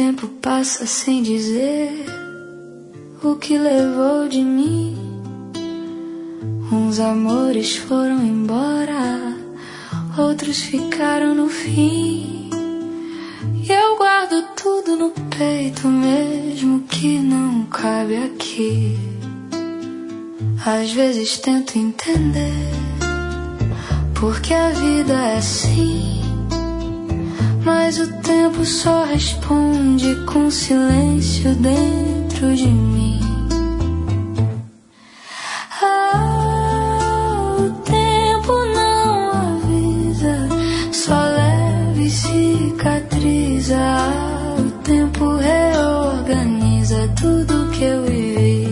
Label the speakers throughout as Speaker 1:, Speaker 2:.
Speaker 1: tempo passa sem dizer o que levou de mim. Uns amores foram embora, outros ficaram no fim. E eu guardo tudo no peito, mesmo que não cabe aqui. Às vezes tento entender porque a vida é assim, mas o tempo só responde com silêncio dentro de mim. O tempo não avisa, só leva e cicatriza. O tempo reorganiza tudo que eu vivi.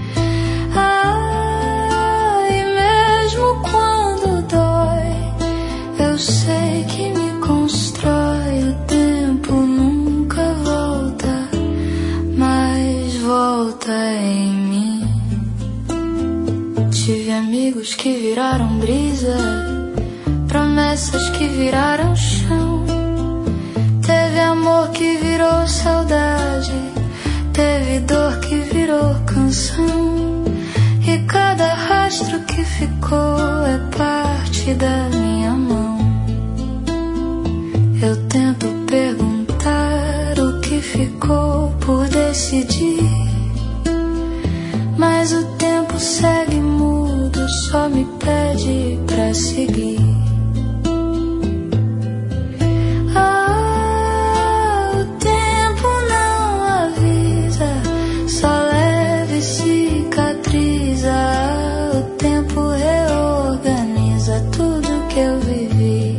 Speaker 1: E mesmo quando dói, eu sei que me constrói. O tempo nunca volta, mas volta em mim. Tive amigos que viraram brisa, promessas que viraram chão. Teve amor que virou saudade, teve dor que virou canção. E cada rastro que ficou é parte da minha mão. Eu tento perguntar o que ficou por decidir, mas o tempo segue mudo, só me pede pra seguir. O tempo não avisa, só leva e cicatriza. O tempo reorganiza tudo que eu vivi.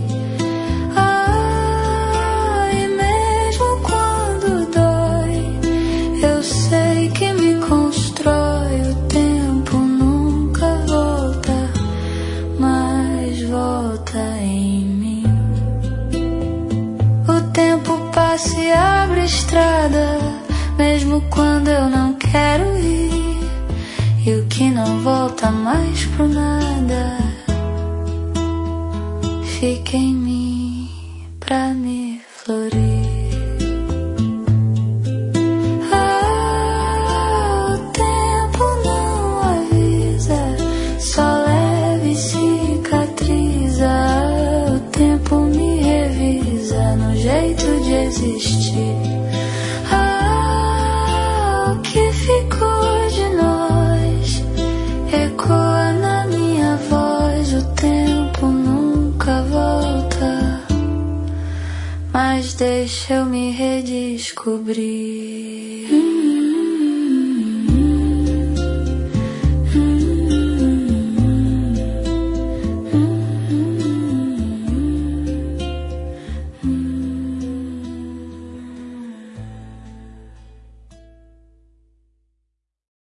Speaker 1: E mesmo quando dói, eu sei que me constrói. O tempo nunca volta, mas volta em mim. O tempo passa e abre estrada, mesmo quando eu não quero ir. E o que não volta mais pro nada fica em mim pra me florir. O tempo não avisa, só leva e cicatriza. O tempo me revisa no jeito de existir. O que ficou de nós ecoa na minha voz. O tempo nunca volta, mas deixa eu me redescobrir.